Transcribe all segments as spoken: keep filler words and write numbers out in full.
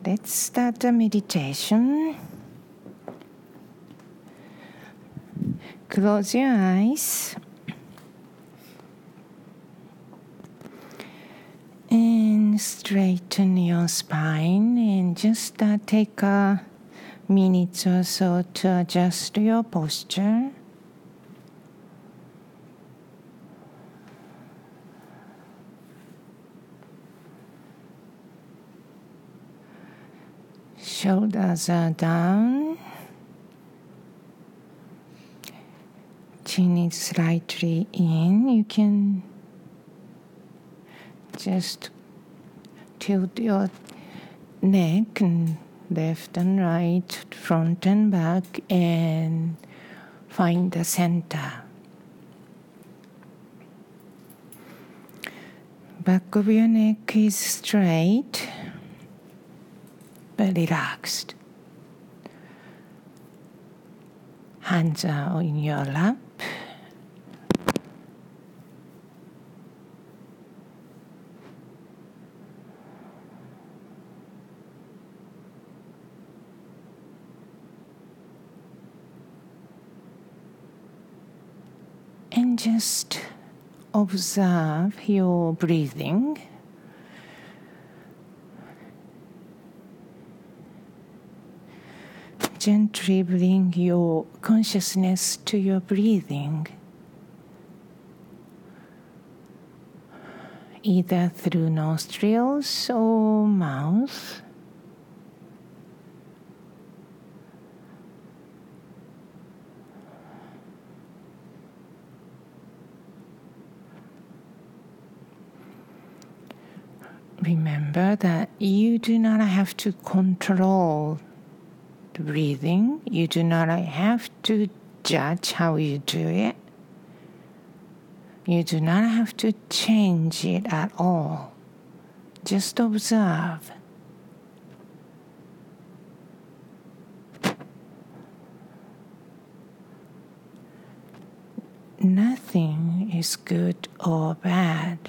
let's start the meditation. Close your eyes and straighten your spine, and just uh, take a minute or so to adjust your posture. Shoulders are down. Chin is slightly in. You can just tilt your neck and left and right, front and back, and find the center. Back of your neck is straight but relaxed. Hands are in your lap. And just observe your breathing. Gently bring your consciousness to your breathing, either through nostrils or mouth. Remember that you do not have to control the breathing. You do not have to judge how you do it. You do not have to change it at all. Just observe. Nothing is good or bad.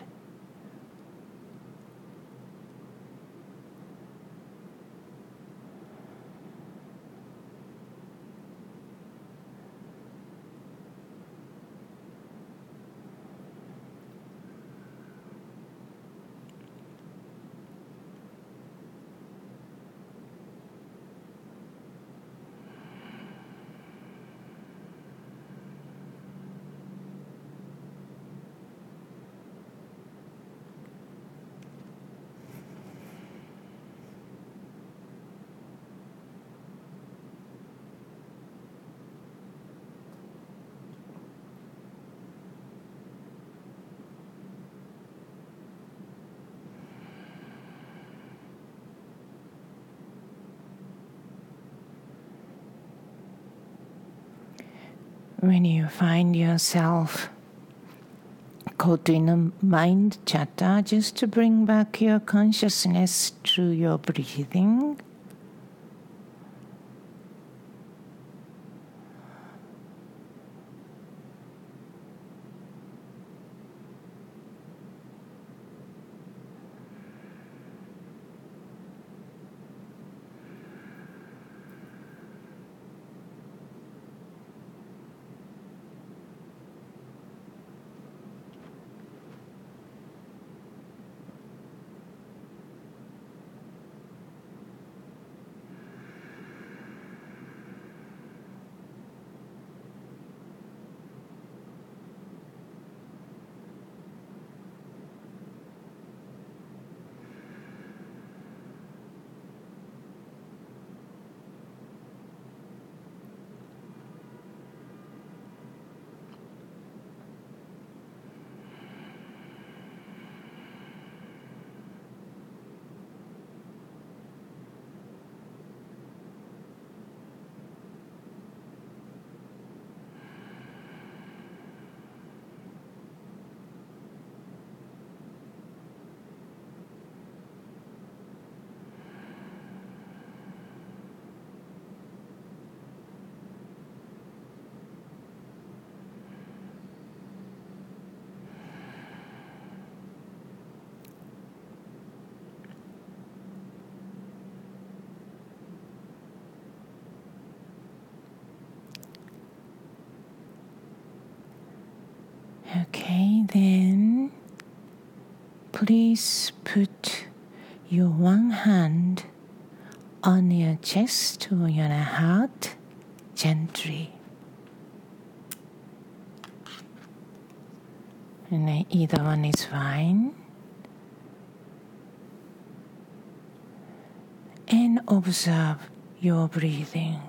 When you find yourself caught in a mind chatter, just to bring back your consciousness to your breathing. And then please put your one hand on your chest or your heart gently. And either one is fine. And observe your breathing.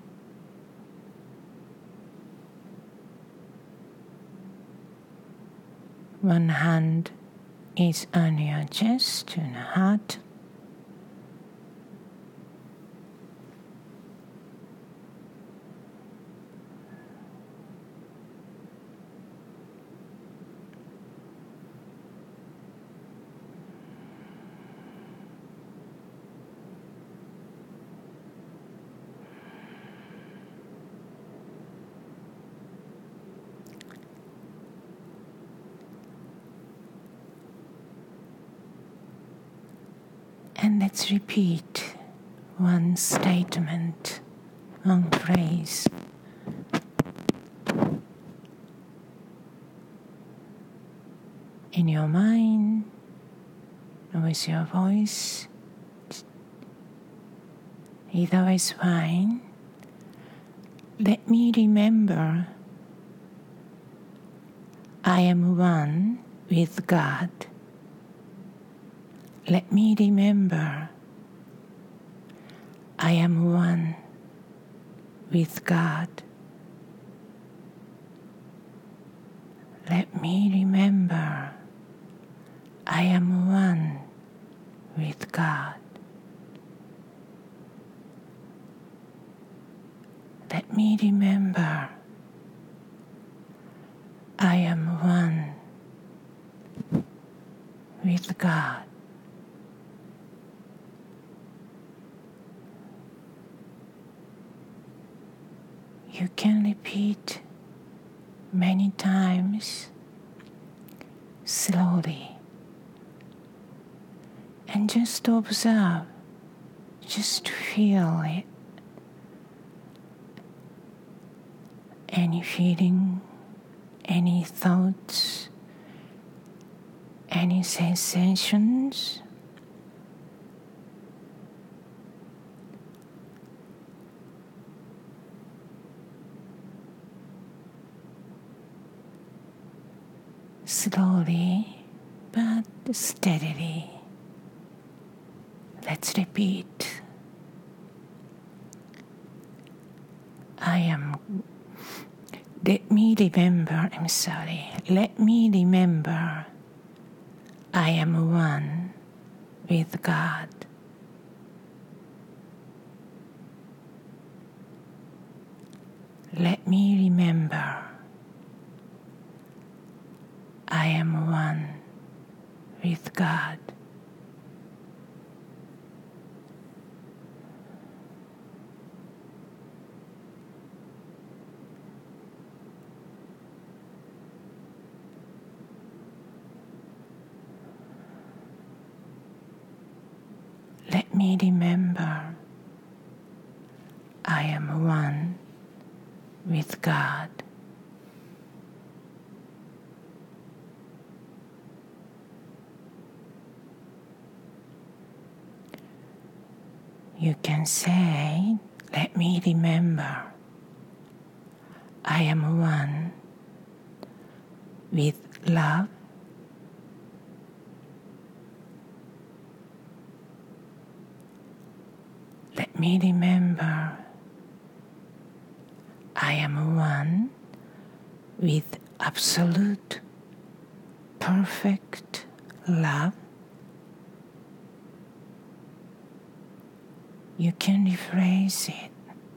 One hand is on your chest and heart. And let's repeat one statement, one phrase. In your mind, with your voice, either way is fine. Let me remember I am one with God. Let me remember I am one with God. Let me remember I am one with God. Let me remember I am one with God. You can repeat many times slowly and just observe, just feel it. Any feeling, any thoughts, any sensations. Slowly but steadily. Let's repeat. I am, let me remember, I'm sorry, let me remember I am one with God. Let me remember I am one with God. Let me remember I am one with God. You can say, let me remember I am one with love. Let me remember I am one with absolute, perfect love. You can rephrase it.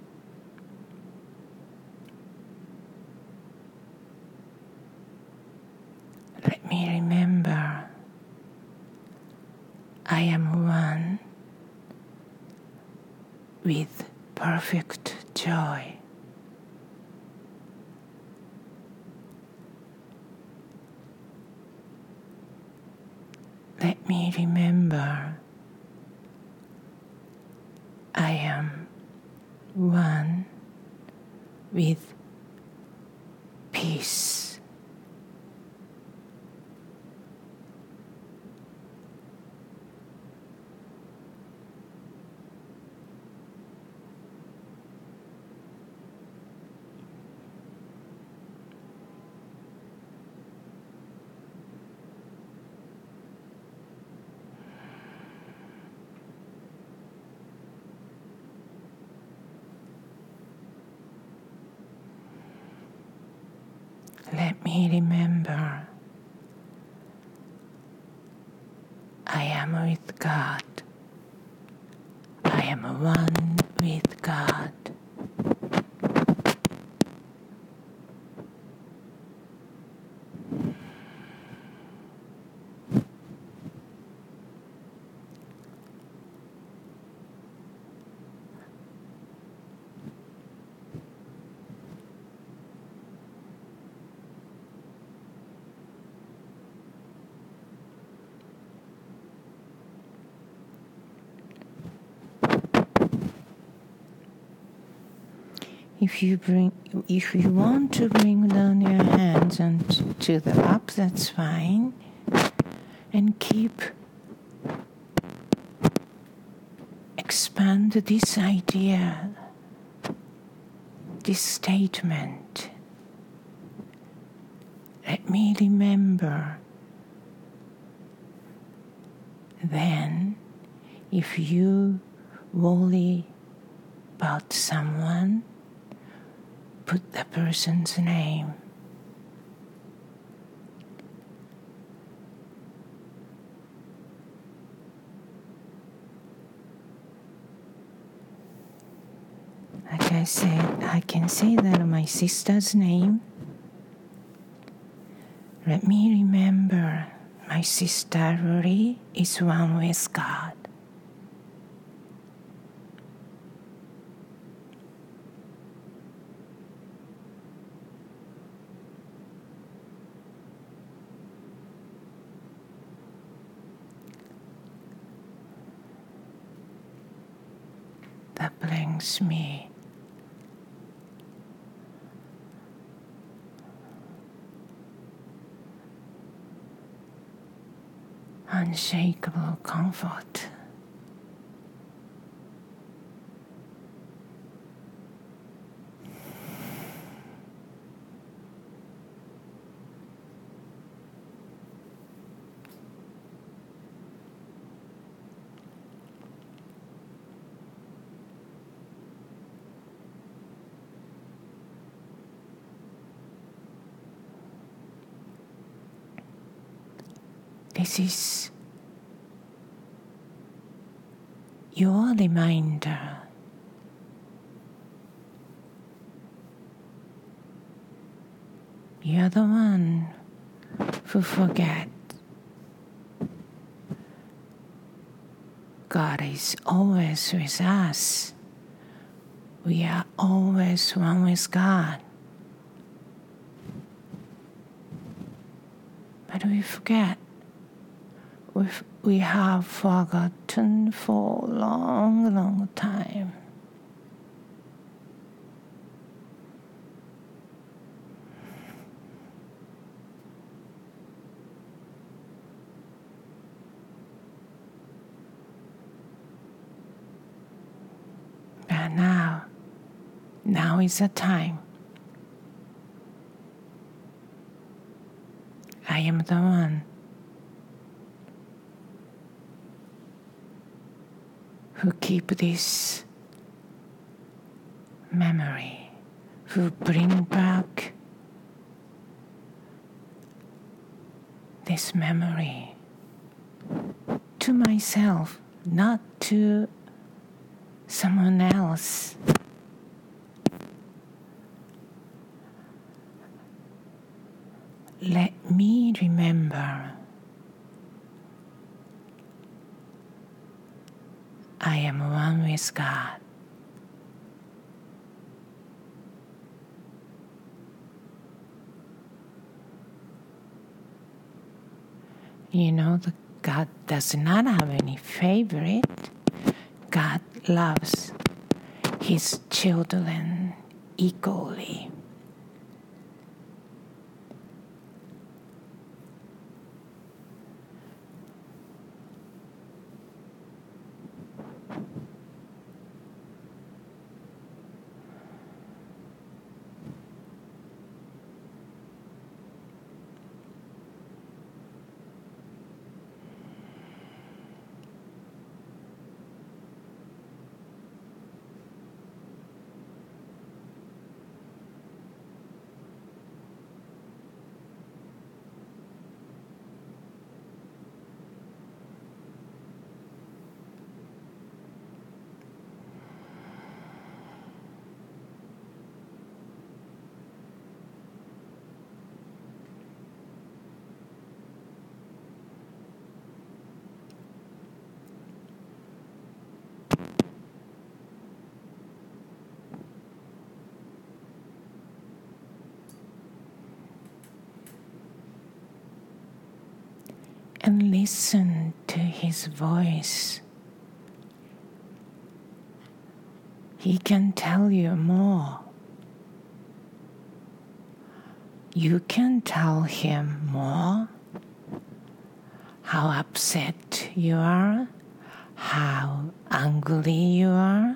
Let me remember I am one with perfect joy. Let me remember I am one with peace. me remember I am with God. I am one with God. If you bring, if you want to bring down your hands and to the up, that's fine. And keep expand this idea, this statement. Let me remember. Then, if you worry about someone, put the person's name. Like I said, I can say that my sister's name. Let me remember my sister Ruri is one with God. That brings me unshakable comfort. This is your reminder. You're the one who forget. God is always with us. We are always one with God. But we forget. We've, we have forgotten for a long, long time. But now, now is the time. I am the one who keep this memory, who bring back this memory to myself, not to someone else. Let me remember I am one with God. You know, the God does not have any favorite. God loves His children equally. And listen to his voice. He can tell you more. You can tell him more. How upset you are, how angry you are,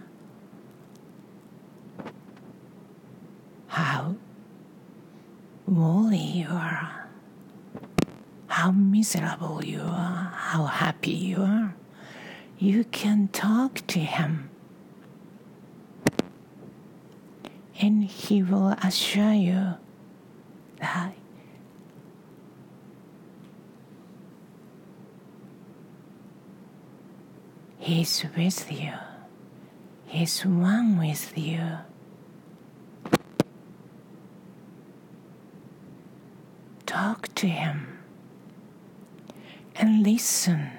how worried you are, how miserable you are, how happy you are. You can talk to him, and he will assure you that he's with you. He's one with you. Talk to him and listen.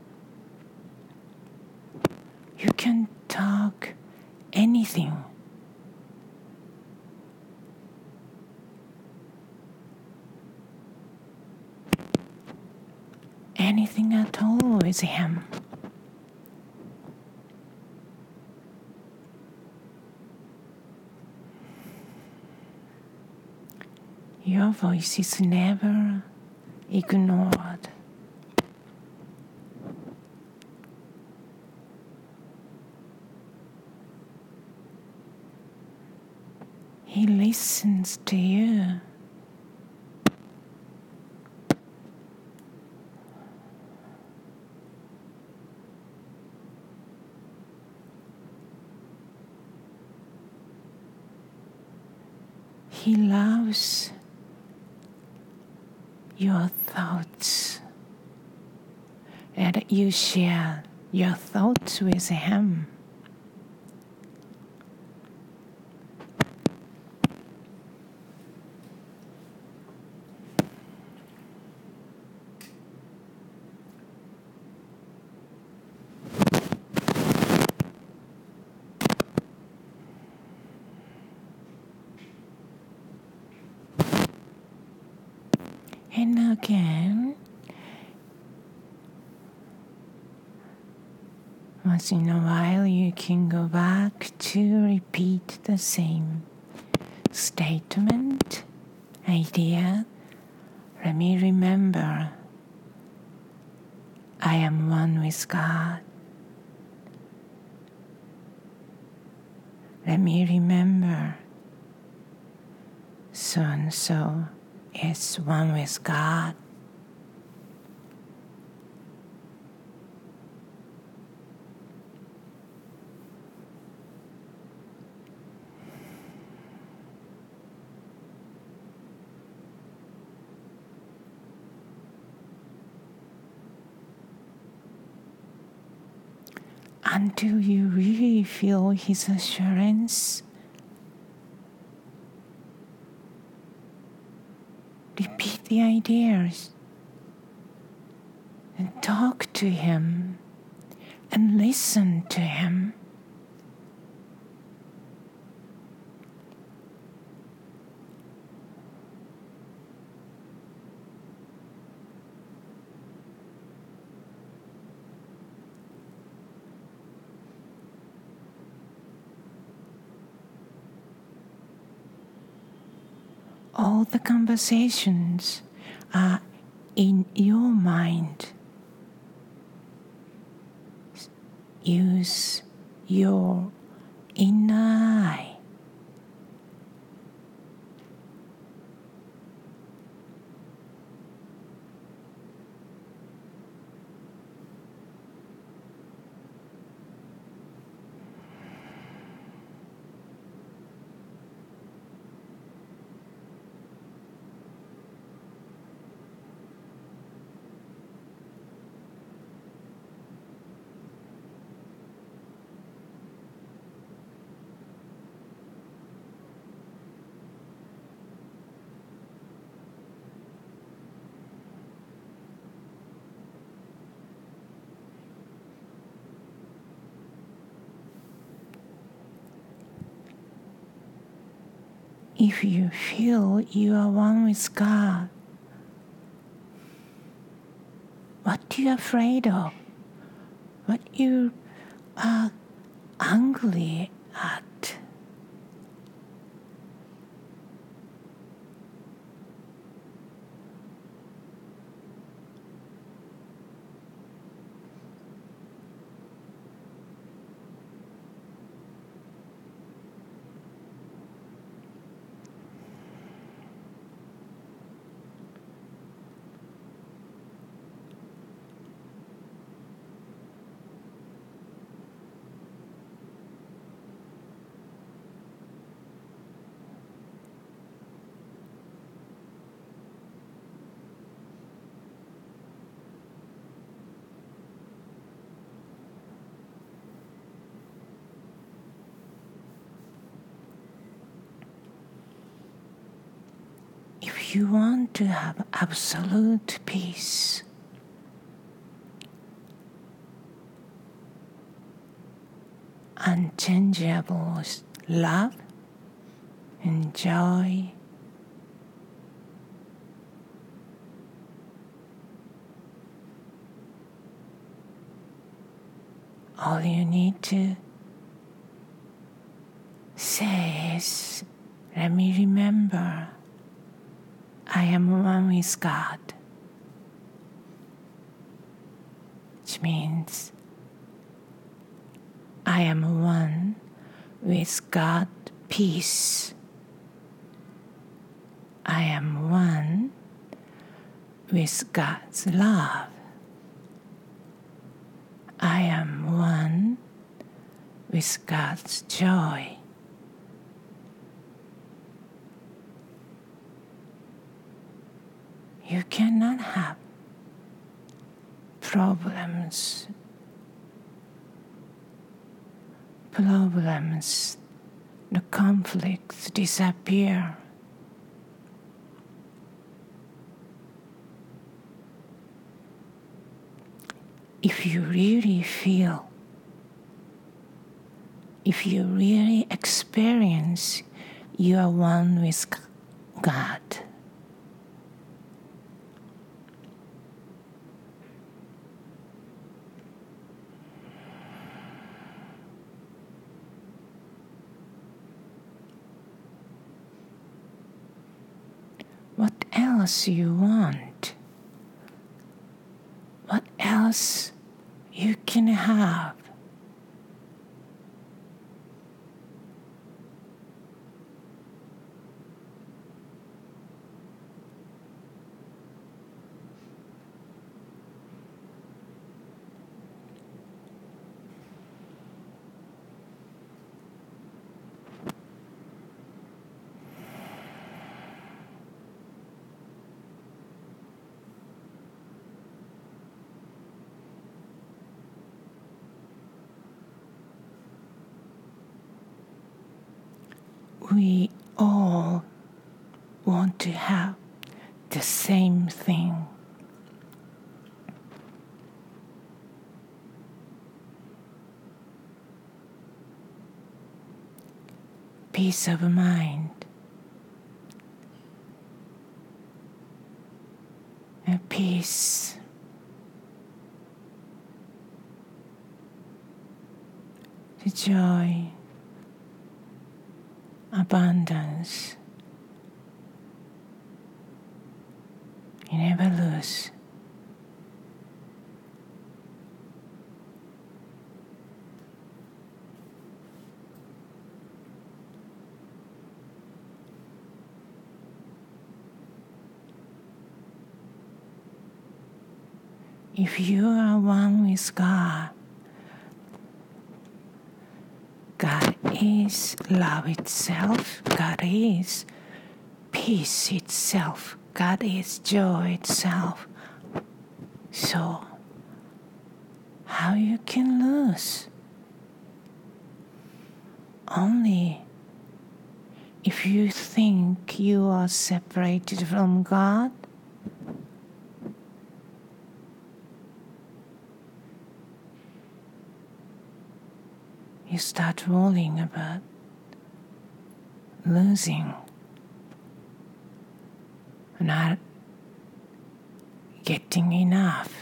You can talk anything. Anything at all with him. Your voice is never ignored. He listens to you. He loves your thoughts, and you share your thoughts with him. And again, once in a while you can go back to repeat the same statement, idea. Let me remember, I am one with God. Let me remember, so and so is one with God. Until you really feel his assurance, repeat the ideas and talk to him and listen to him. All the conversations are in your mind. Use your inner eye. If you feel you are one with God, what you're afraid of, what you are angry at, if you want to have absolute peace, unchangeable love and joy, all you need to say is, let me remember, I am one with God, which means I am one with God peace. I am one with God's love. I am one with God's joy. You cannot have problems, problems, the conflicts disappear. If you really feel, if you really experience you are one with God, what else you want? What else you can have? We all want to have the same thing. Peace of mind, a peace, the joy, abundance. You never lose. If you are one with God, God is love itself. God is peace itself. God is joy itself. So, how you can lose? Only if you think you are separated from God, you start worrying about losing not getting enough.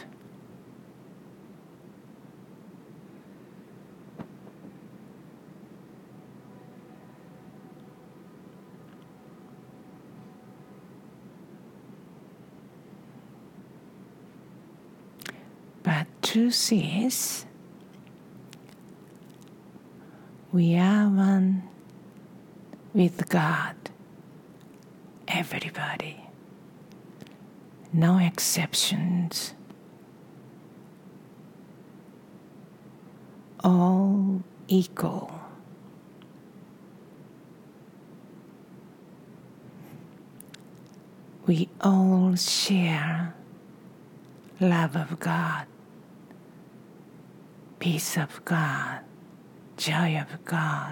But truth is, we are one with God, everybody, no exceptions, all equal. We all share love of God, peace of God, joy of God.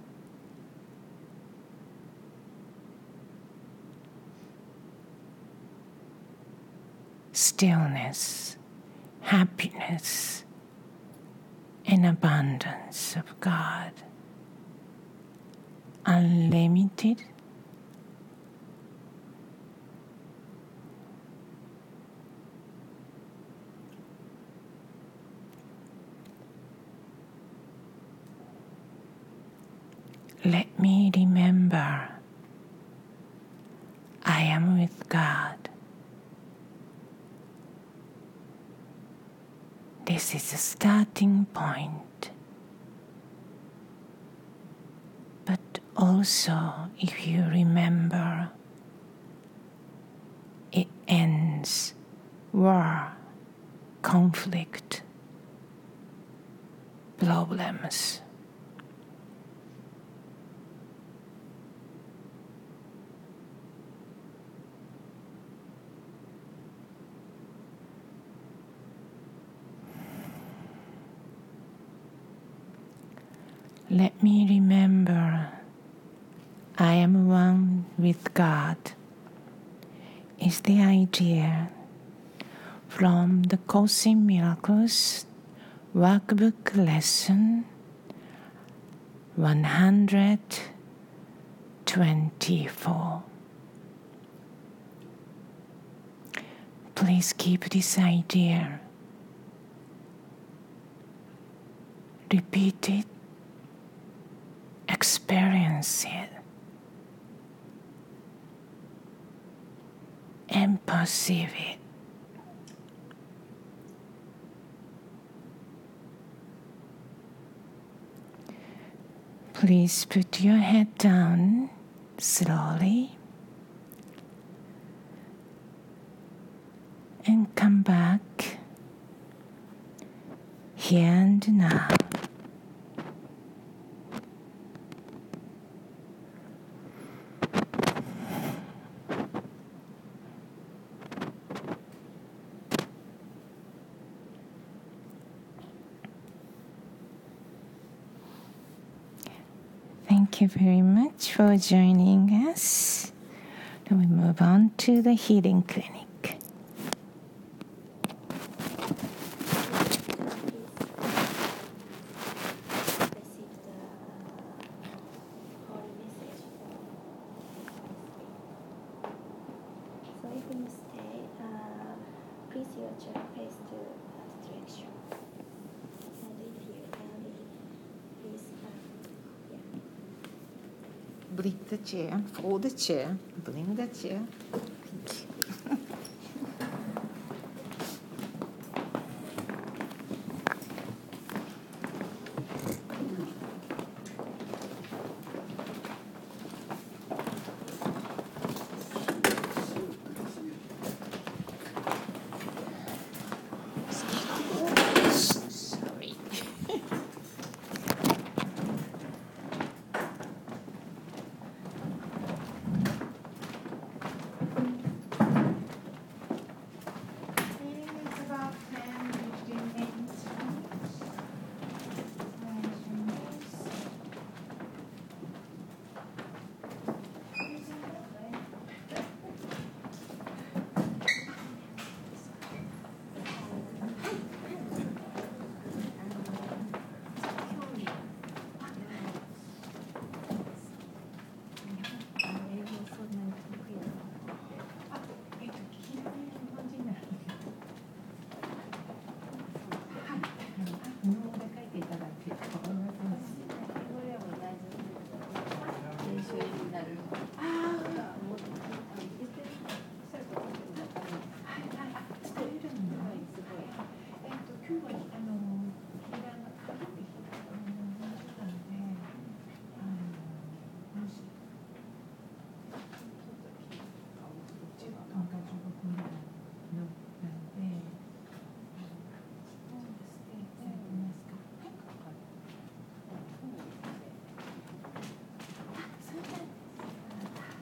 Stillness, happiness, and abundance of God. Unlimited, let me remember I am with God. This is a starting point. But also, if you remember, it ends war, conflict, problems. Let me remember I am one with God is the idea from the Course in Miracles workbook lesson one hundred twenty-four. Please keep this idea. Repeat it. Experience it. And perceive it. Please put your head down slowly and come back here and now. Thank you very much for joining us. Now we move on to the healing clinic. Bring the chair, fold the chair, bring the chair. Thank you. Sorry. なる。 ああ、もう言ってる。はいはい、あ、伝えるの。はい、すごい。えっと今日はあの避難がかかってきたので、あのもしじゅっぷんかじゅうごふんぐらいのなので、ステイされてますか？はい。あ、そうなんですか。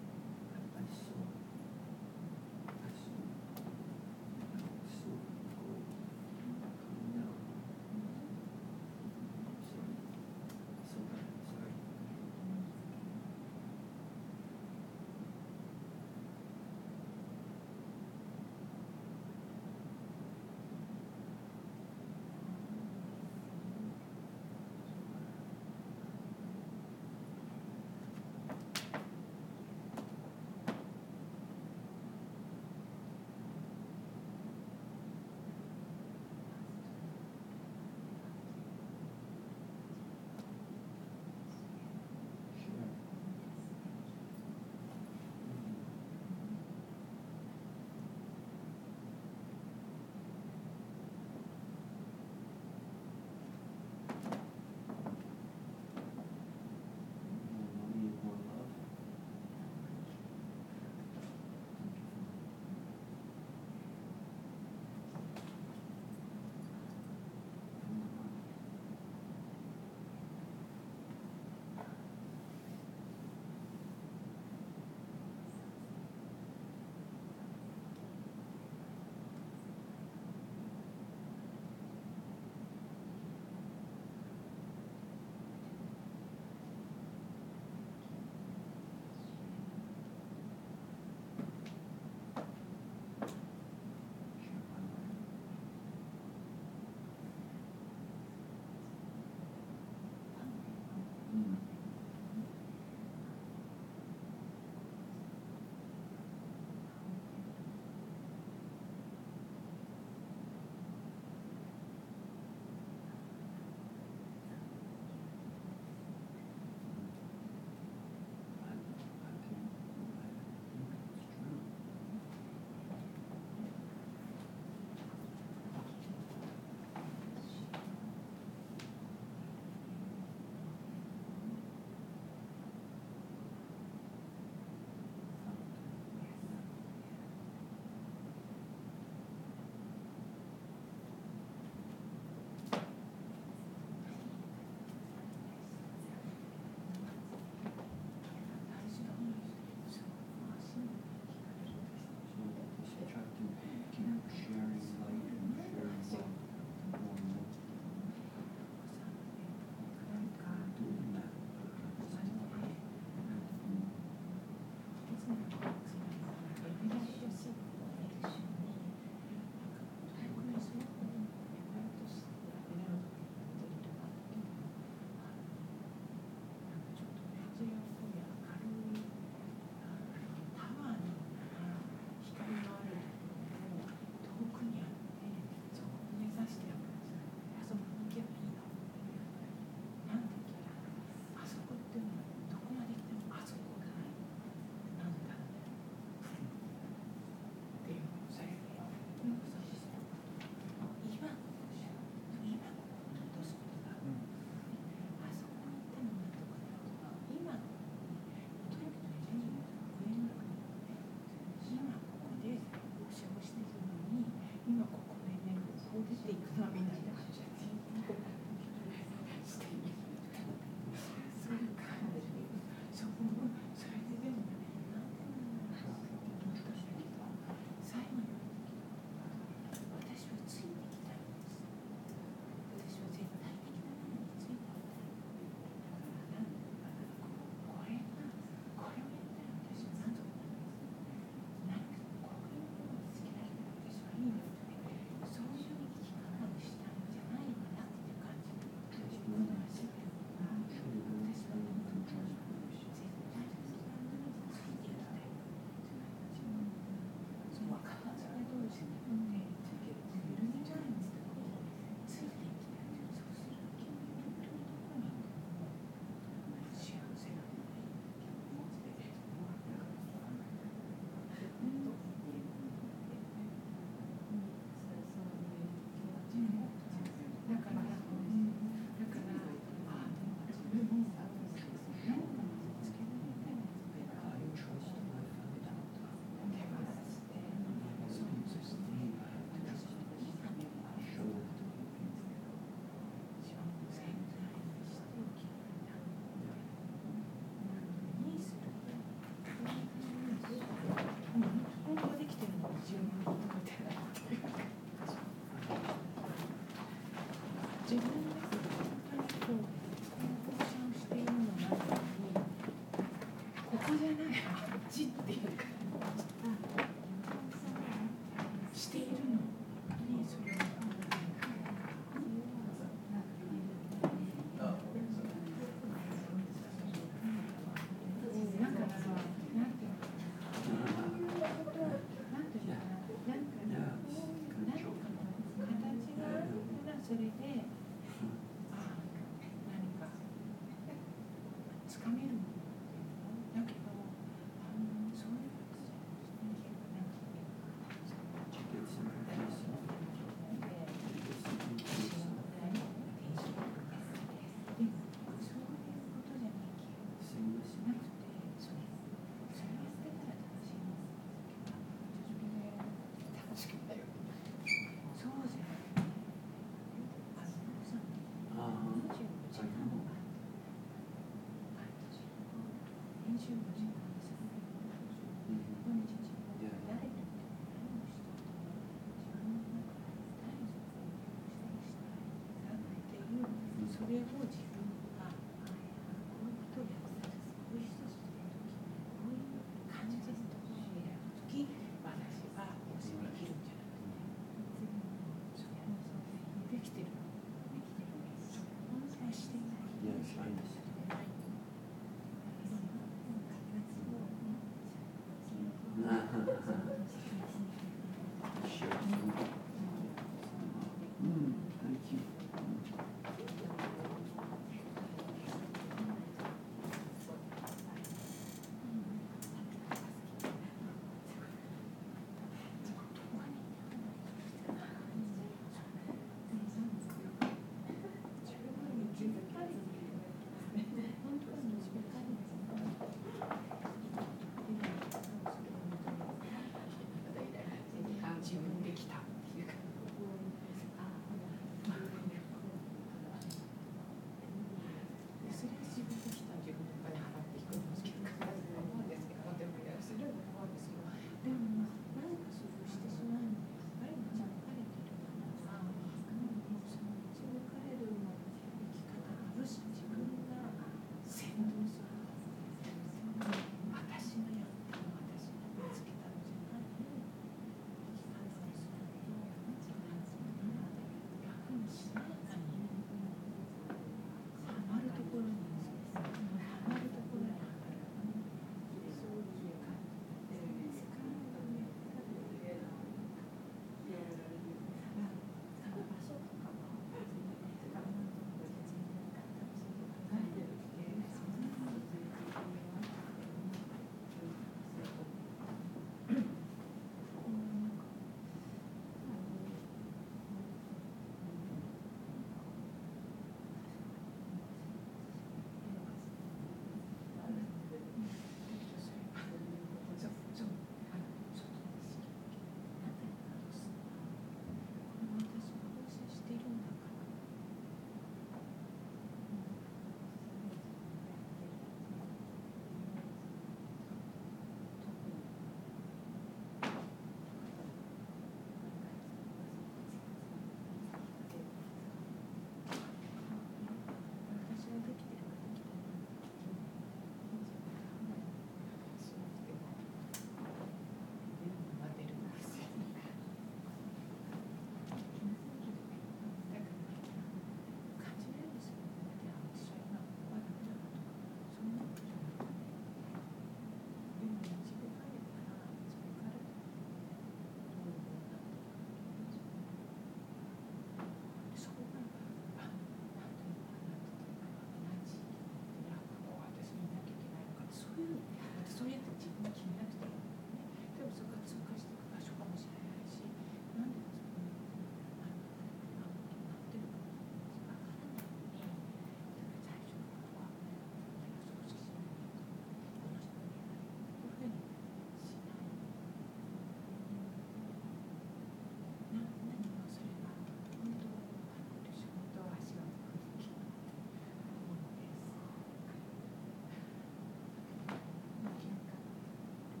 「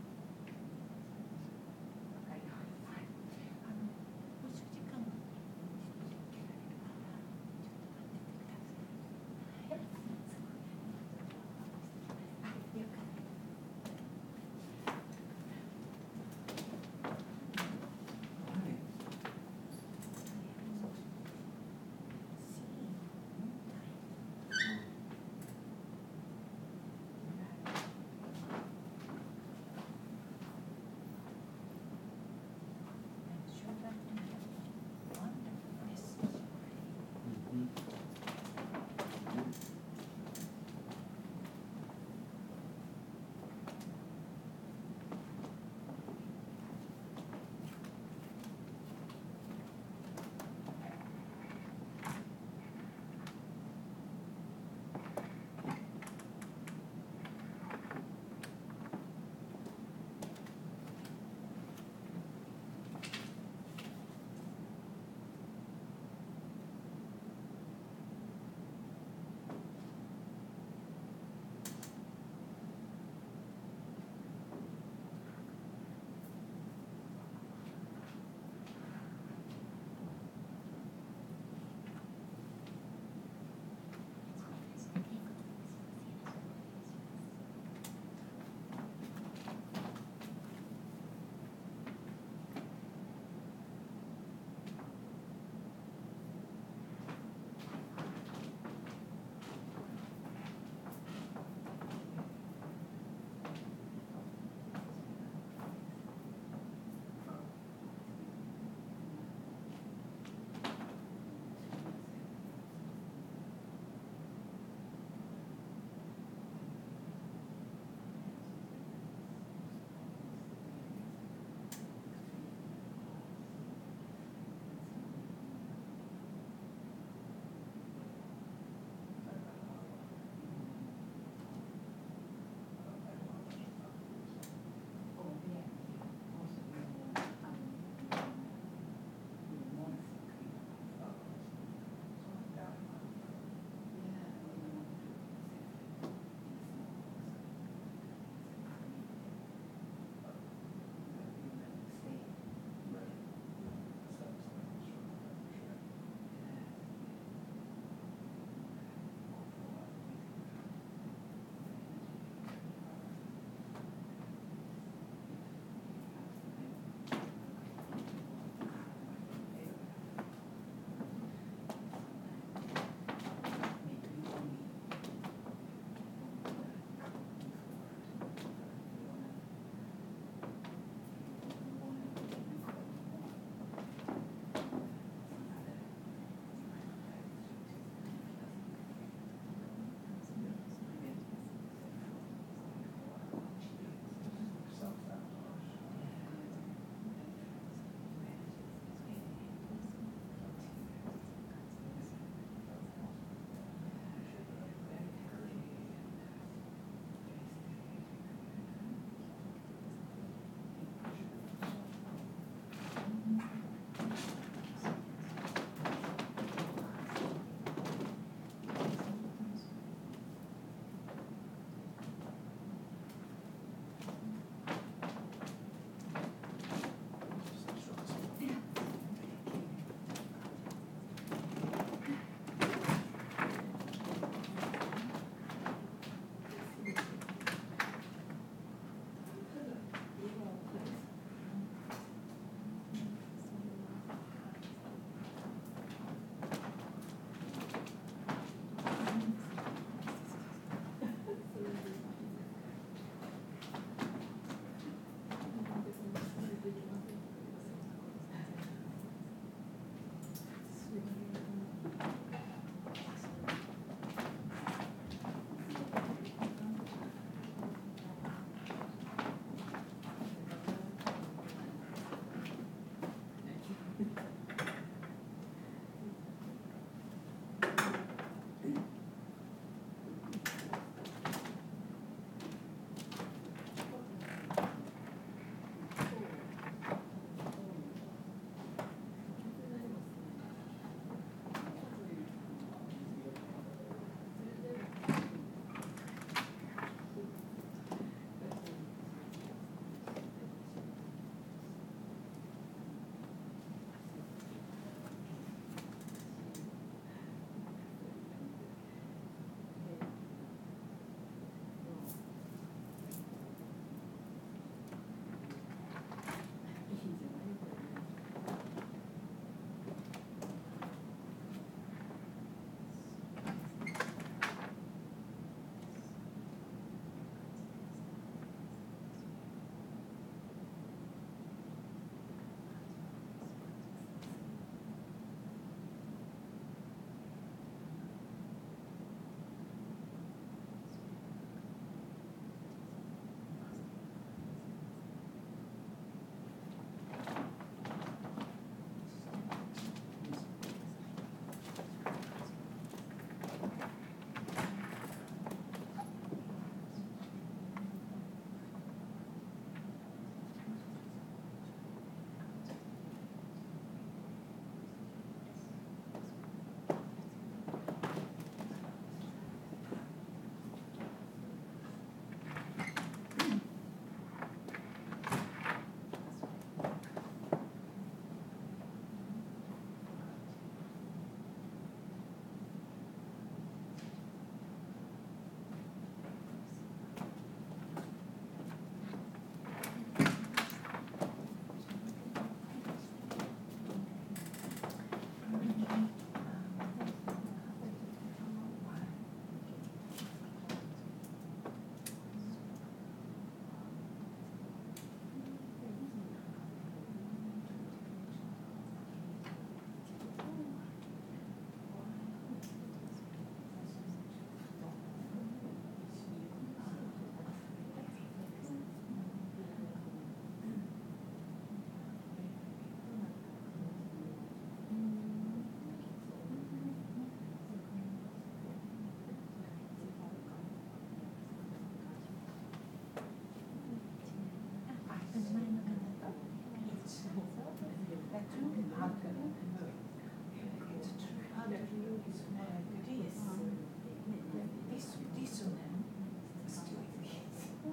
ですよね。That's the reason.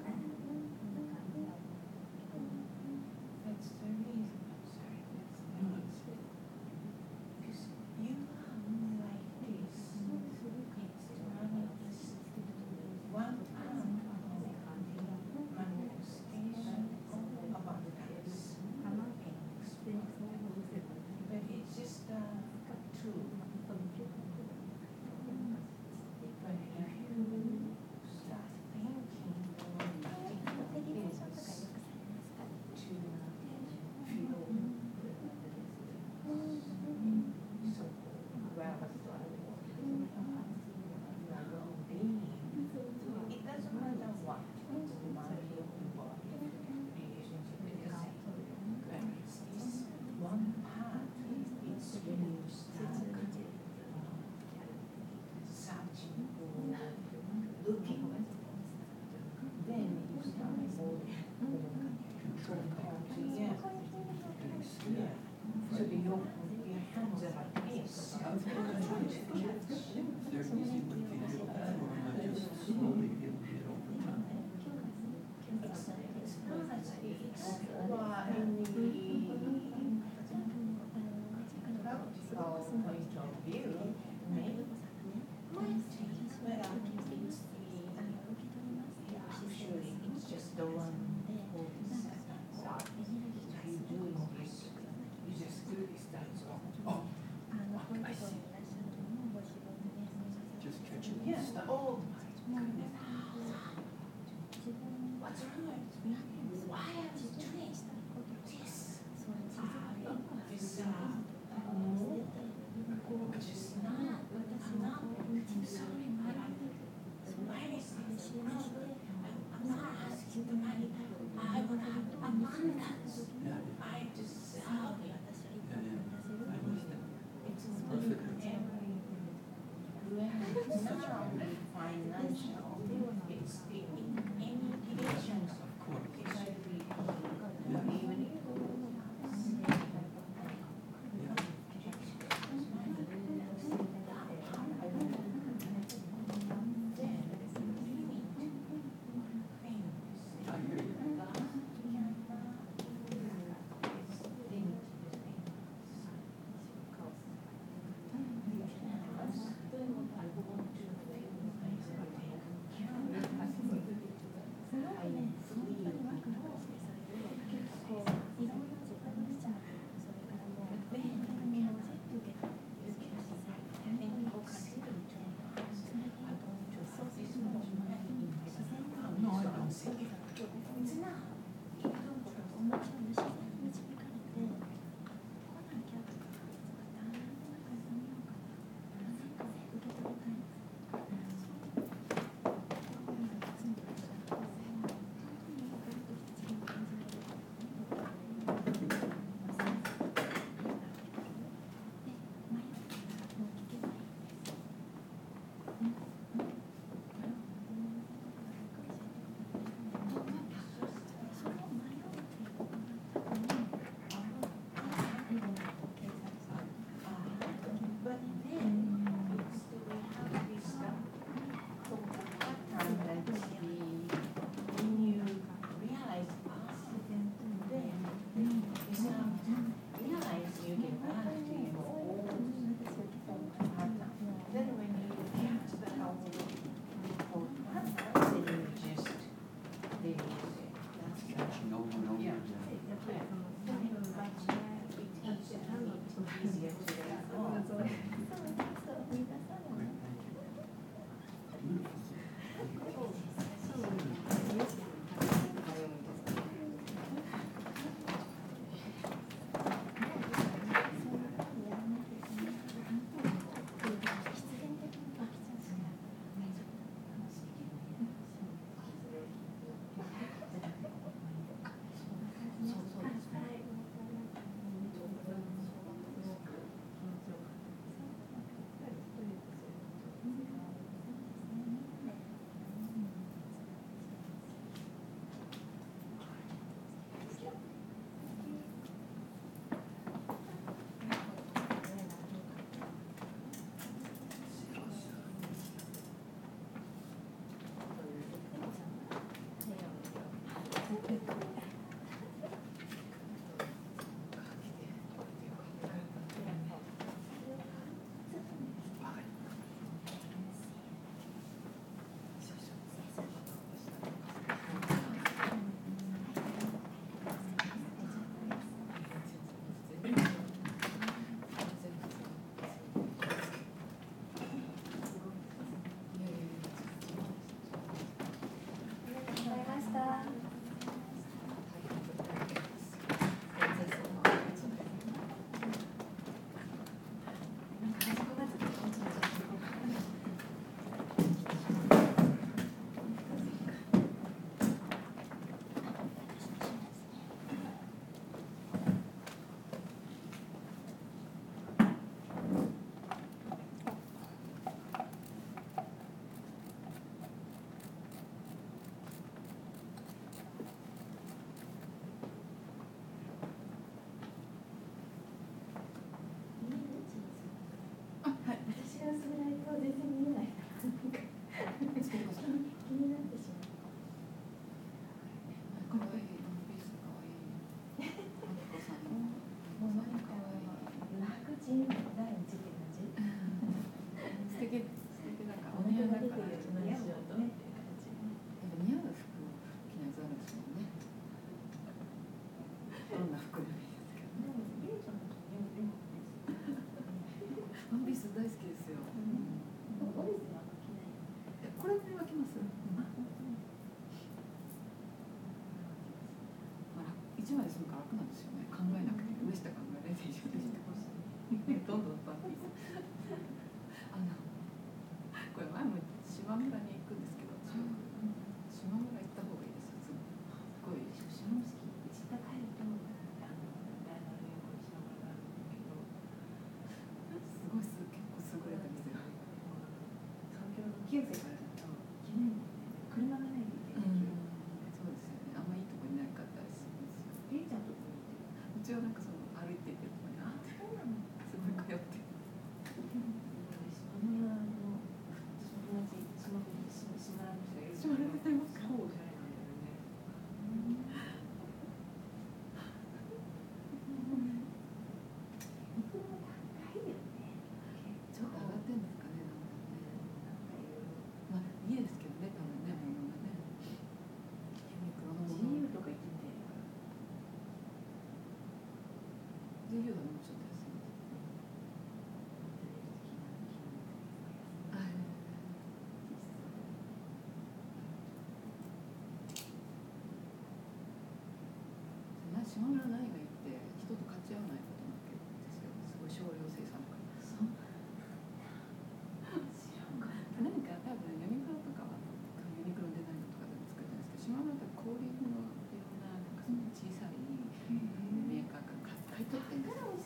Because you are like this. It's one arm manifestation of abundance. But it's just uh, two. But if you start thinking or things to feel so well, well-being, it doesn't matter what money or what relationship, because when it's this one part, it's when you start searching for, looking, then you start more controlling to, yeah, yeah. So the, your, your hands are like this, trying to catch. They're easy with the I just slowly get it over time. It's, it's not as it's well, in the practical point of view, maybe might take, but um, it's the, actually, it's just the one who is what if you doing this, you just do this, that's all. Oh, I see. Just catching Yeah, stuff. oh my goodness. What's wrong with me? Why are you doing?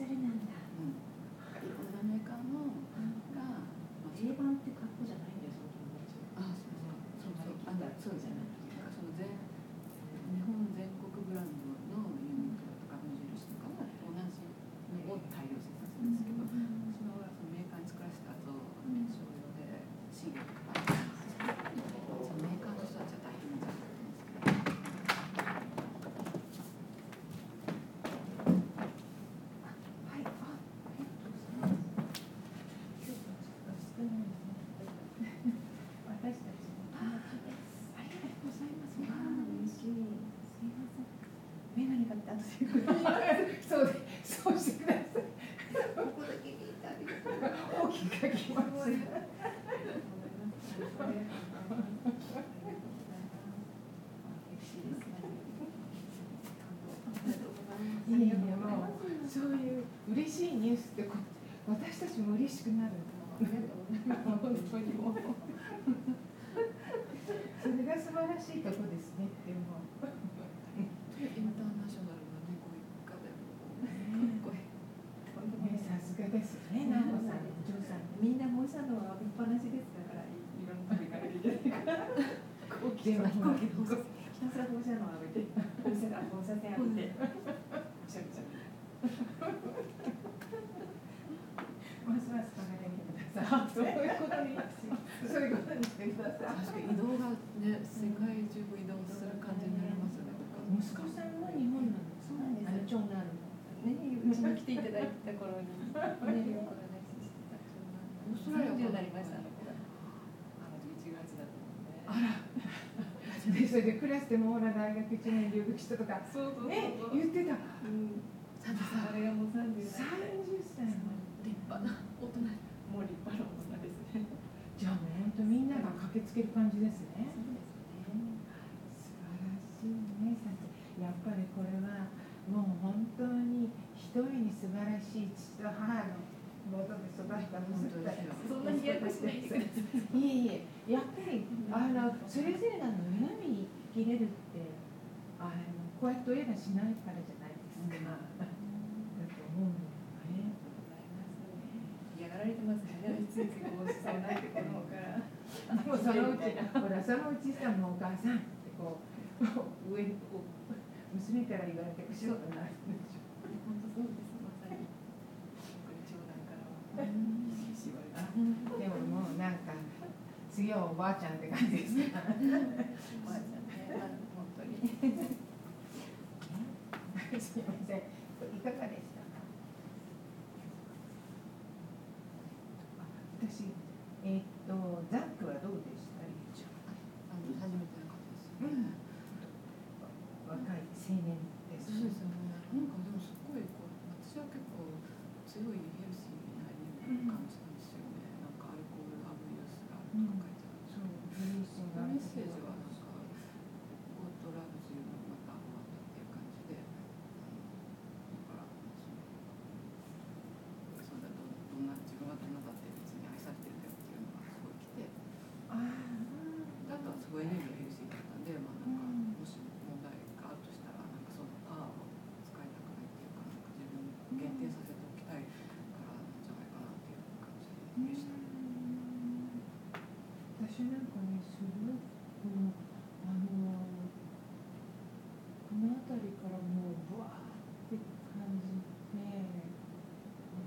それなんだ。 うん、いろんなメーカーのが、まあ、 定番って格好じゃないんですよ、その友達。 あ、そうそうそうそう、あのそうですね。なんかその全日本全国ブランドのユニクロとか無印とかも同じのを大量生産するんですけど、私のはそのメーカーに作らせた後、商用で仕入れとかそのメーカーの人たちは大変なんじゃないかと思うんですけど。 はい、あ、ありがとうございます。今日はちょっと少ないので、私たちの友達です。ありがとうございます。わあ、嬉しい。すいません。メガネかけてあとすいません。そうで、そうしてください。ここだけ見てありがとう。大きく書きます。いやいや、もうそういう嬉しいニュースってこ私たちも嬉しくなる。ありがとうございます。本当にもうそれが素晴らしいとこですねって思う。 インターナショナルな猫一家でもかっこいい。 ね、さすがですね、直子さん、お嬢さん。みんなモサの浴びっぱなしですだから、いろんなとこ行かなきゃいけないから。でもほら、ひたすら放射能浴びて、放射放射線浴びて、くしゃくしゃ。ますます輝いてください。そういうことに、そういうことにしてください。 確かに移動がね、世界中を移動する感じになりますよね。 息子さんは日本なんです。そうなんです。あの長男の。ね、うちに来ていただいた頃に、ね、よく話してた長男。オーストラリアになりました。あの子が。あのいちがつだったので。あら。で、それでクラスでもほら大学いちねん留学したとか。そうそうそう。ね、言ってた。うん。あれがもう三十。三十歳の立派な大人。 もう立派な大人ですね。じゃあもう本当みんなが駆けつける感じですね。そうですね。素晴らしいね、さて。やっぱりこれはもう本当に一人に素晴らしい父と母のもとで育った息子たち。そんなにややこしないでください。いえいえ、やっぱりあのそれぞれがのように生きれるってあのこうやって親がしないからじゃないですか。だと思うのね。嫌がられてますね。いついつこうしそうなって子供から。でもそのうちほらそのうちさもうお母さんってこう上にこう娘から言われて後ろになるんでしょ。本当そうです。まさに。長男からは。言われた。でももうなんか次はおばあちゃんって感じですか。おばあちゃんね、本当に。すみません。いかがでしたか。私、えー、っとザックはどうでしたりちゃん。 あの初めての方ですよね。 若い青年です。 そうですよね。なんかでもすごいこう私は結構強いヘルシーな感じなんですよね。なんかアルコールアブユースがあるとか書いてある。 そう、ヘルシーなメッセージはなんかゴッドラブズユーのまた終わったっていう感じで、だからそうだとどんな自分はどんなだって別に愛されてるんだよっていうのがすごい来て、ああとはすごいエネルギーヘルシーだったんで、まあなんかもし問題があるとしたらなんかそのパワーを使いたくないっていうか、なんか自分を限定させておきたいからなんじゃないかなっていう感じでした。 私なんかね、すごいこのあのこの辺りからもうブワーって感じで、うん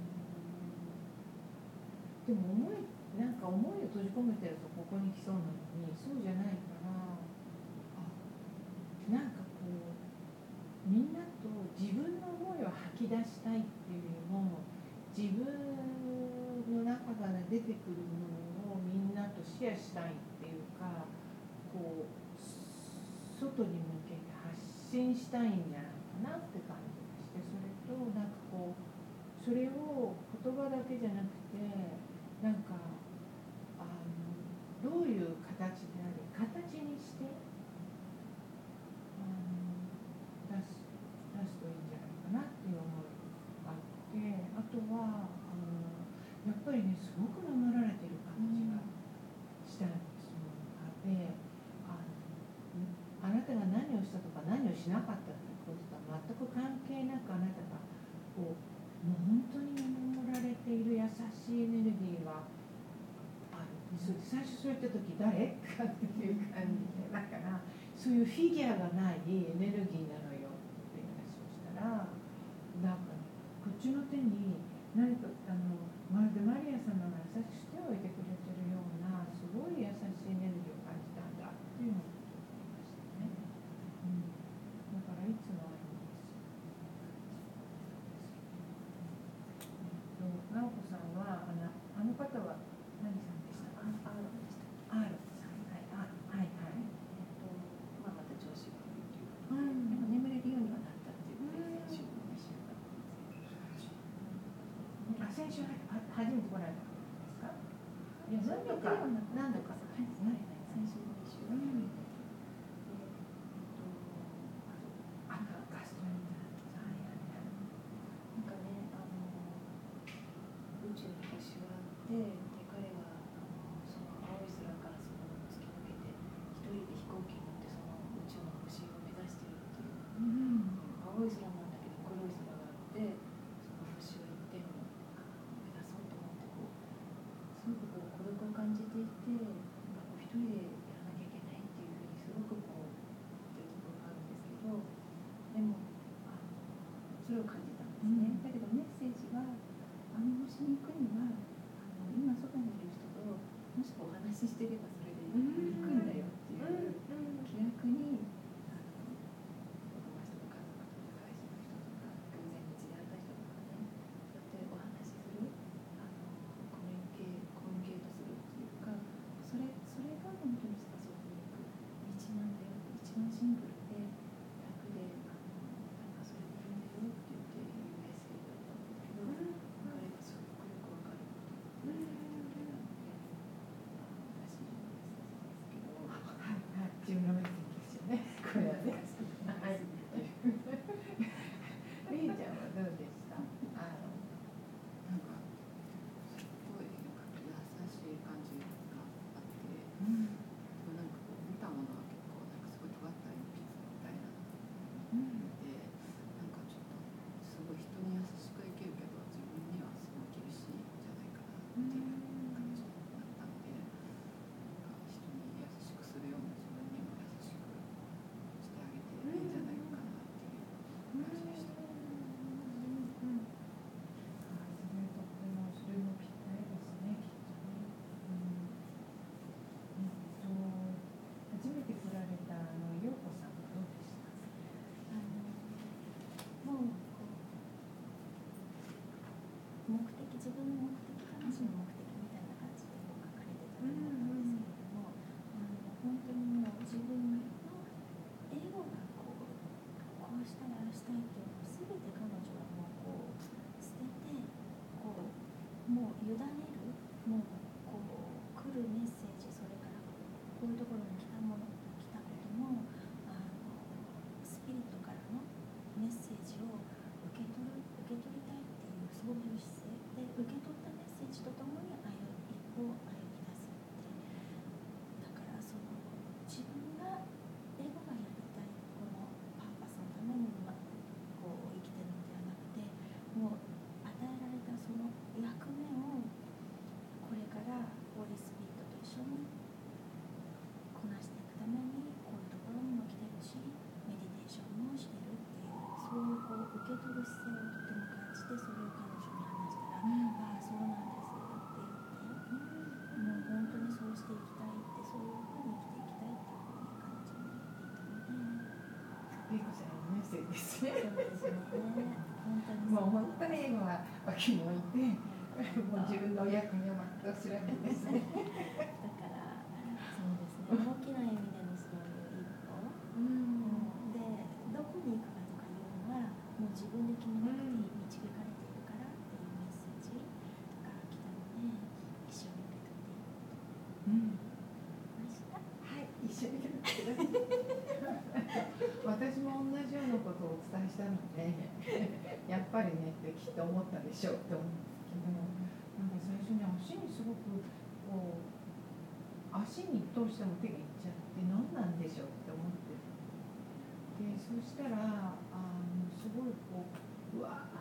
、でも思いなんか思いを閉じ込めてるとここに来そうなのにそうじゃないから、あ、なんかこうみんなと自分の思いを吐き出したいっていうよりも自分の中から出てくるものをみんなとシェアしたいっていうか、こう外に向けて発信したいんじゃないかなって感じがして、それとなんかこうそれを言葉だけじゃなくてなんかあのどういう形であれ形にしてあの出す出すといいんじゃないかなっていう思いがあって、あとはあのやっぱりねすごく守られてる感じがしたんですもので、あのあなたが何をしたとか何をしなかったってこととは全く関係なくあなたがこうもう本当に守られている優しいエネルギーがある。それで最初そう言った時誰かっていう感じで、だからそういうフィギュアがないエネルギーなのよっていう話をしたら、なんかこっちの手に何かあのまるでマリア様が優しく手を置いてくれてるようなすごい優しいエネルギーを感じたんだっていうのを言ってましたね。うん、だからいつもあるんです。直子さんはあのあの方は何さんでしたか？ アーロンでしたっけ？ アーロンさん、はい、あ、はいはい。 えっとまあまた調子が悪いというか、 うん、 でも眠れるようにはなったって言って先週のに週間あ、先週は初めて来られたんですか？いや、何度か何度かはい、はい、先週のに週間で、えっとあ、ガストリンダー、はいはいはい。 なんかね、あの宇宙に星があって、で彼があのその青い空からその突き抜けて一人で飛行機に乗ってその宇宙の星を目指しているっていう、 うん、 青い空なんだけど黒い空があって、その星を一点を目指そうと思ってこうすごくこう孤独を感じていて、なんかこう一人でやらなきゃいけないっていうふうにすごくこう言ってるところがあるんですけど、でもあのそれを感じたんですね。だけどメッセージはあの星に行くにはあの今そばにいる人ともしくはお話ししてればそれで行くんだよっていう気楽に、あの友達とか家族とか会社の人とか偶然道で会った人とかね、そうやってお話しする、あのコミュニケコミュニケートするっていうか、それそれが本当にそこに行く道なんだよ、一番シンプルで楽で、あのなんかそれでいいんだよって言っていうメッセージだったんですけど、彼がすごくよくわかるって言ってくれたので、私のメッセージですけど、 はいはい、自分のメッセージですよね。これはね。はい。りえちゃんはどうでした？あのなんかすごいなんか優しい感じがあって、 うん、 なんかこう見たものは結構なんかすごい尖った鉛筆みたいなので、なんかちょっとすごい人に優しくいけるけど自分にはすごい厳しいんじゃないかなっていう感じだったので、なんか人に優しくするような自分にも優しくしてあげていいんじゃないかなっていう感じでした。 それもぴったりですね、きっとね。うん、えっと初めて来られたあの陽子さんはどうでした？ あのもうこう目的、自分の目的、話の目的みたいな感じでこう書かれてたと思ったんですけれども、あの本当にもう自分のエゴがこうこうしたいああしたいっていうのを全て彼女はもうこう捨てて、こうもう委ねる、もうこう来るメッセージ、それからこういうところに来たもの来たこともあのスピリットからのメッセージを受け取る受け取りたいっていうそういう姿勢で、受け取ったメッセージとともに歩一歩歩み出すって、だからその自分がエゴがやりたいこのパーパスのために今こう生きてるのではなくて、もう与えられたその役目をこれからホーリースピリットと一緒にこなしていくためにこういうところにも来てるし、メディテーションもしてるっていう、そういうこう受け取る姿勢をとても感じて、それを彼女に話したら、ああそうなんですって言って、もう本当にそうしていきたいって、そういうふうに生きていきたいっていうふうに彼女も言っていたので、 りえこさんのメッセージですね。 そうですよね。本当にもう本当にエゴは脇に置いて、もう自分の役目を全うするわけですね。 だからそうですね、大きな意味でのそういう一歩、 うん、 でどこに行くかとかいうのはもう自分で決めなくていい、導かれているからっていうメッセージが来たので、一緒に受け取っていこうと思いました。 はい、一緒に受け取ってください。私も同じようなことをお伝えしたので、やっぱりねってきっと思ったでしょうと思うんですけど、なんか最初に足にすごくこう足にどうしても手がいっちゃって何なんでしょうって思ってで、そしたらあのすごいこううわーって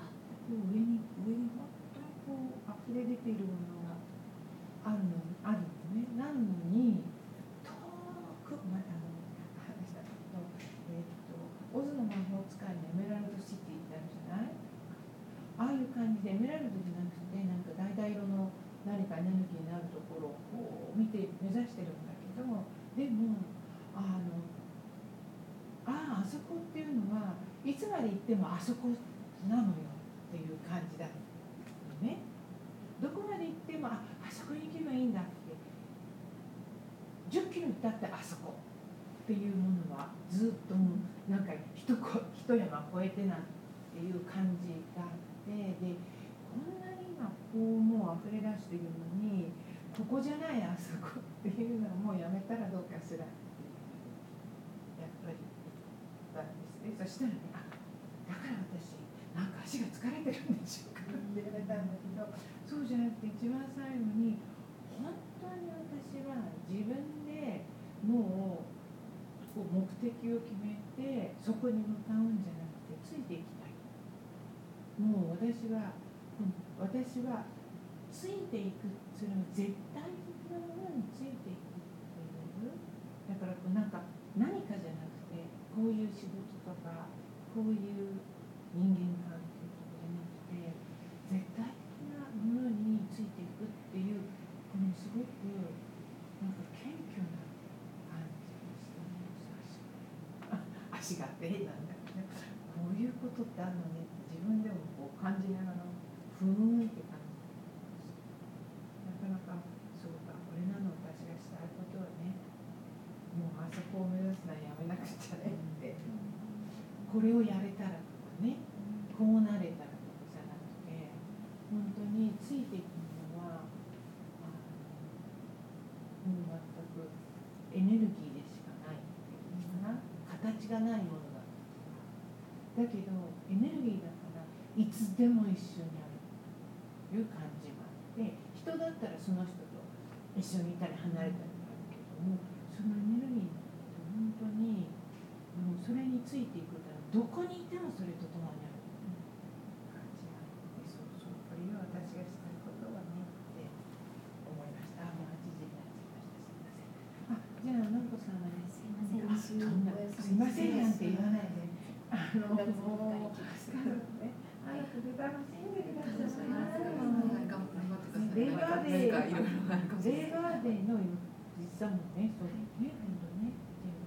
こう上に上に本当にこう溢れ出ているものがあるのあるのね。なのに遠くまたあの話したけど、えっとオズの魔法使いのエメラルドシティってあるじゃない。ああいう感じでエメラルドじゃなくてなんか橙色の何かエネルギーになるところをこう見て目指してるんだけど、でもあのあああそこっていうのはいつまで行ってもあそこなのよっていう感じだよね。どこまで行ってもああそこに行けばいいんだってじゅっキロ行ったってあそこっていうものはずっともうなんか一こ一山越えてなんていう感じがあって、でこんなに今こうもう溢れ出しているのにここじゃないあそこっていうのはもうやめたらどうかしらってやっぱり言ったんですね。そしたらね、あだから私なんか足が疲れてるんでしょうかって言われたんだけど、そうじゃなくて一番最後に本当に私は自分でもうこう目的を決めてそこに向かうんじゃなくてついていきたい。もう私は私はついていくそれは絶対的なものについていくっていう、だからこうなんか何かじゃなくてこういう仕事とかこういう人間関係とかじゃなくて絶対的なものについていくっていう、このすごくなんか謙虚な感じがしてね。足がって変なんだけどね、こういうことってあるのねって自分でもこう感じながらふーんって感じ。なかなかそうか、これなの私がしたいことはね、もうあそこを目指すのはやめなくちゃねって、これをやれたらとかね、こうなれたらとかじゃなくて、本当についていくのはあのもう全くエネルギーでしかないっていうのかな、形がないものだだけどエネルギーだからいつでも一緒にあるという感じがあって、人だったらその人と一緒にいたり離れたりあるけども、そのエネルギーって本当にもうそれについていくからどこにいてもそれと共にある感じがあって、そうそうこれが私がしたいことはねって思いました。あ、もうはちじになっちゃいました。すみません。あ、じゃあのりこさんはね、 すいません、 あ、そんなすいませんなんて言わないで、あのもう家族ね、早くで楽しんでください。レーバーデー、レーバーデーの実際もね、そうですね、本当ね、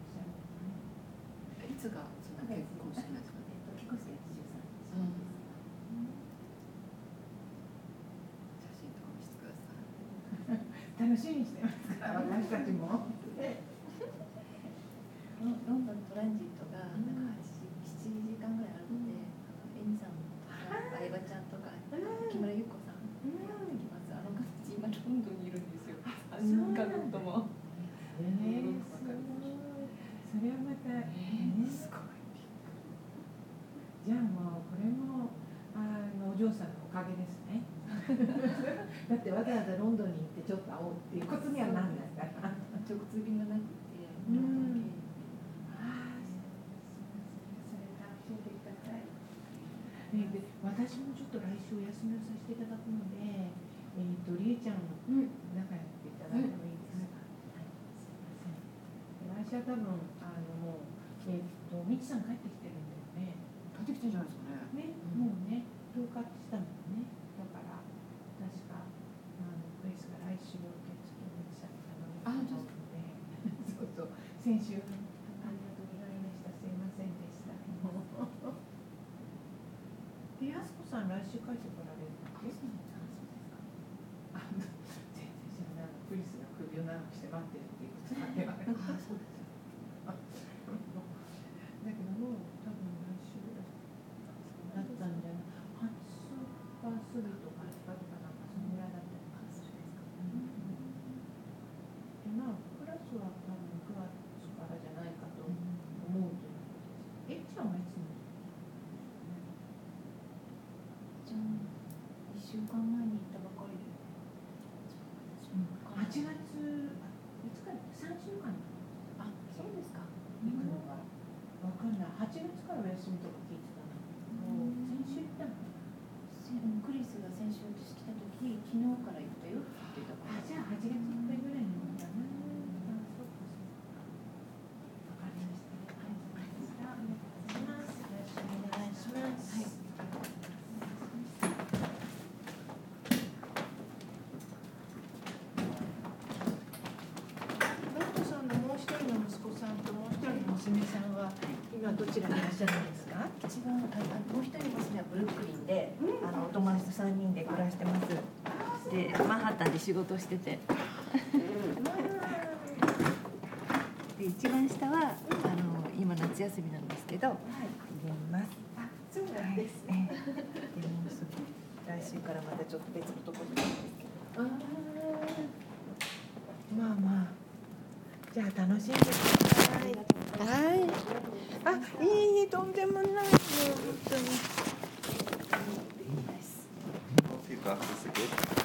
いつがその結婚式なんですかね。 結婚式はじゅうさんにちです。 写真とか見せてください。 楽しみにしてますから、私たちも。 ロンドントランジットがなんかしちじかんぐらいあるので、エミさんとか相葉ちゃんとか木村優子さんやってきます。あの方たち今ロンドンにいるんですよ。さんにん家族とも。 えー、すごい。それはまた、えー、すごい。じゃあもうこれもあのお嬢さんのおかげですね。だってわざわざロンドンに行ってちょっと会おうっていうことにはなんないから。 直通便がなくて、 うん。ああ、それ楽しんでください。えー、で私もちょっと来週お休みをさせていただくので、えーとりえちゃん仲良くいただいてもいいですか。はい、すみません。来週は多分あのもうえっ、ー、とみちさん帰ってきてるんだよね。 帰ってきてんじゃないですかね。 ね、もうね、とおかしたもんね。だから確かあのクリスが来週受付に来ちゃったので、あ、ちょっとね、そうそう、先週ありがとうございました。すいませんでした。で、やすこさん来週帰ってこられるの？ あ、そうなんですか。 あ、全然知らない。クリスが首を長くして待ってるっていうことだけは。 あ、そうです。 だけどもう多分来週だったんじゃない。はつか過ぎとかはつかとかなんかそのぐらいだったり。 あ、そうですか。 で、まあクラスは多分くがつからじゃないかと思うということです。えっちゃんはいつもじゃあいっしゅうかんまえに行ったばかりで。 はちがついつかさんしゅうかんあ、そうですか。 行くのがわかんない。はちがつからお休みとか聞いてたの。もう先週行ったのかな。 そ日昨日から行ったよって言ってたから。 あ、じゃあはちがついっかいぐらいにもだな。あ、そうかそうか。わかりました。はい、わかりました。ありがとうございます。よろしくお願いします。はい。マリコさんのもう一人の息子さんともう一人の娘さんは今どちらにいらっしゃるんですか？ 一番あもう一人娘はブルックリンで、あのお友達とさんにんで暮らしてます。で、マンハッタンで仕事してて。で、一番下はあの今夏休みなんですけど、はい、入れます。 あ、そうなんですね。 でもうすぐ来週からまたちょっと別のところに行くんですけど。 あー、まあまあ。じゃあ楽しんでください。はい。あ、いいえ、とんでもないよ、本当に。 Feedback is good.